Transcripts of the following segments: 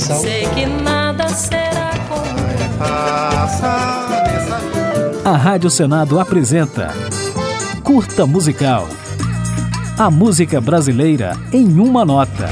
coração. Sei que nada será como A Rádio Senado apresenta Curta Musical. A música brasileira em uma nota.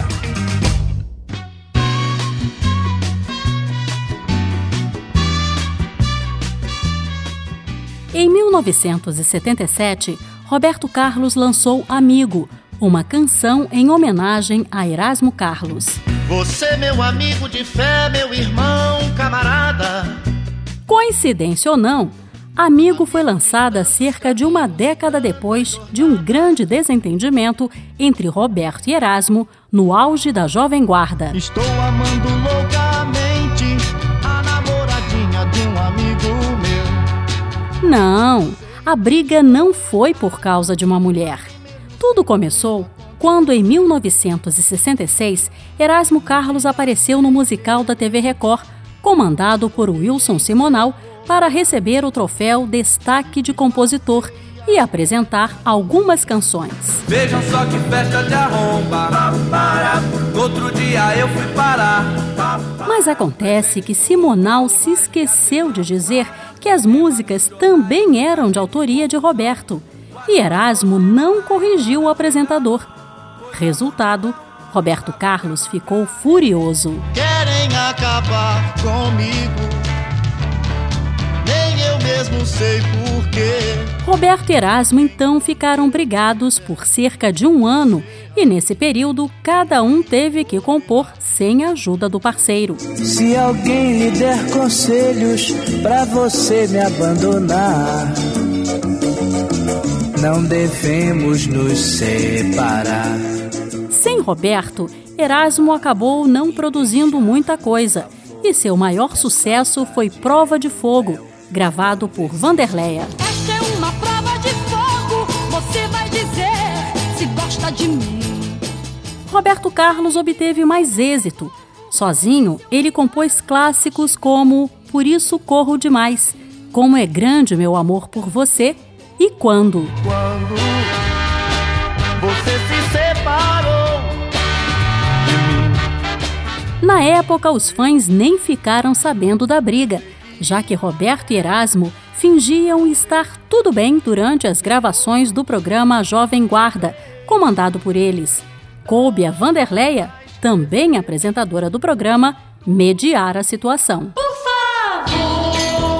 Em 1977, Roberto Carlos lançou Amigo, uma canção em homenagem a Erasmo Carlos. Você, meu amigo de fé, meu irmão, camarada. Coincidência ou não, Amigo foi lançada cerca de uma década depois de um grande desentendimento entre Roberto e Erasmo no auge da Jovem Guarda. Estou amando loucamente a namoradinha de um amigo meu. Não, a briga não foi por causa de uma mulher. Tudo começou quando, em 1966, Erasmo Carlos apareceu no musical da TV Record, comandado por Wilson Simonal, para receber o troféu Destaque de Compositor e apresentar algumas canções. Vejam só que festa de arromba. Outro dia eu fui parar. Mas acontece que Simonal se esqueceu de dizer que as músicas também eram de autoria de Roberto. E Erasmo não corrigiu o apresentador. Resultado, Roberto Carlos ficou furioso. Querem acabar comigo, nem eu mesmo sei porquê. Roberto e Erasmo então ficaram brigados por cerca de um ano e nesse período cada um teve que compor sem a ajuda do parceiro. Se alguém lhe der conselhos pra você me abandonar, não devemos nos separar. Sem Roberto, Erasmo acabou não produzindo muita coisa e seu maior sucesso foi Prova de Fogo, gravado por Vanderleia. Esta é uma prova de fogo, você vai dizer se gosta de mim. Roberto Carlos obteve mais êxito. Sozinho, ele compôs clássicos como Por Isso Corro Demais, Como é Grande Meu Amor por Você e Quando. Quando você se separou de mim. Na época, os fãs nem ficaram sabendo da briga, já que Roberto e Erasmo fingiam estar tudo bem durante as gravações do programa Jovem Guarda, comandado por eles. Coube a Vanderleia, também apresentadora do programa, mediar a situação. Por favor,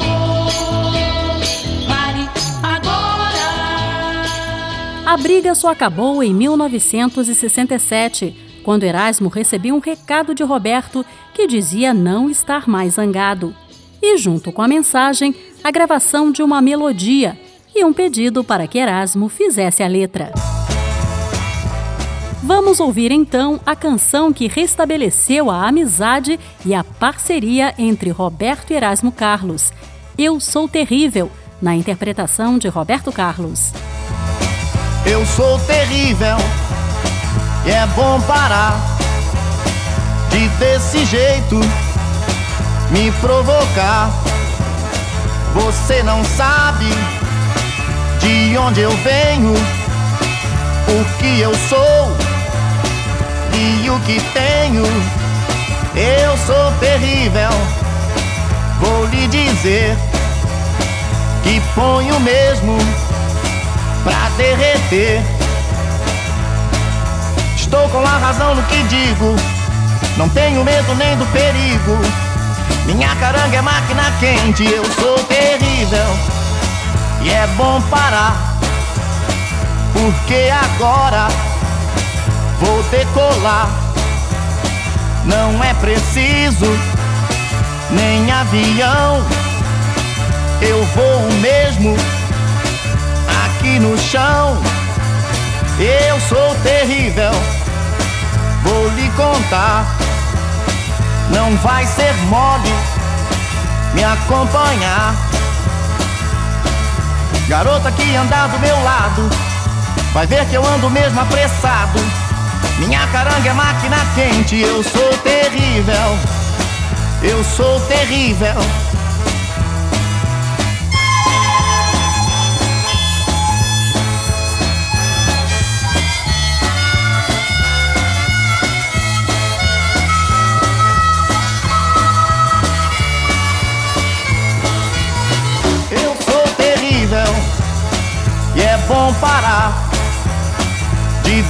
pare agora. A briga só acabou em 1967, quando Erasmo recebeu um recado de Roberto que dizia não estar mais zangado. E junto com a mensagem, a gravação de uma melodia e um pedido para que Erasmo fizesse a letra. Vamos ouvir então a canção que restabeleceu a amizade e a parceria entre Roberto e Erasmo Carlos, Eu Sou Terrível, na interpretação de Roberto Carlos. Eu sou terrível e é bom parar de desse jeito me provocar. Você não sabe de onde eu venho, o que eu sou e o que tenho. Eu sou terrível, vou lhe dizer que ponho mesmo pra derreter. Estou com a razão no que digo, não tenho medo nem do perigo. Minha caranga é máquina quente, eu sou terrível e é bom parar, porque agora vou decolar. Não é preciso nem avião, eu vou mesmo aqui no chão. Eu sou terrível, vou lhe contar. Não vai ser mole me acompanhar. Garota que anda do meu lado vai ver que eu ando mesmo apressado. Minha caranga é máquina quente, eu sou terrível, eu sou terrível.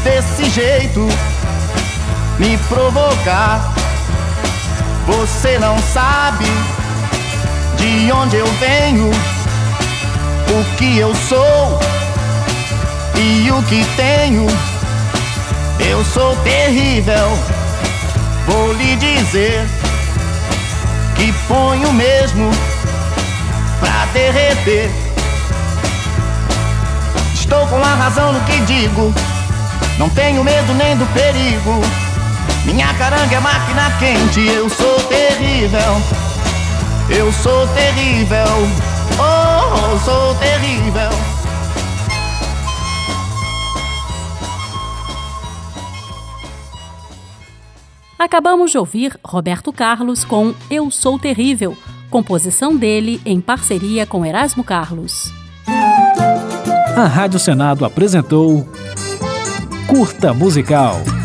desse jeito me provocar. Você não sabe de onde eu venho, o que eu sou e o que tenho. Eu sou terrível, vou lhe dizer que ponho mesmo pra derreter. Estou com a razão no que digo, não tenho medo nem do perigo. Minha caranga é máquina quente, eu sou terrível. Eu sou terrível, oh, sou terrível. Acabamos de ouvir Roberto Carlos com Eu Sou Terrível, composição dele em parceria com Erasmo Carlos. A Rádio Senado apresentou Curta Musical.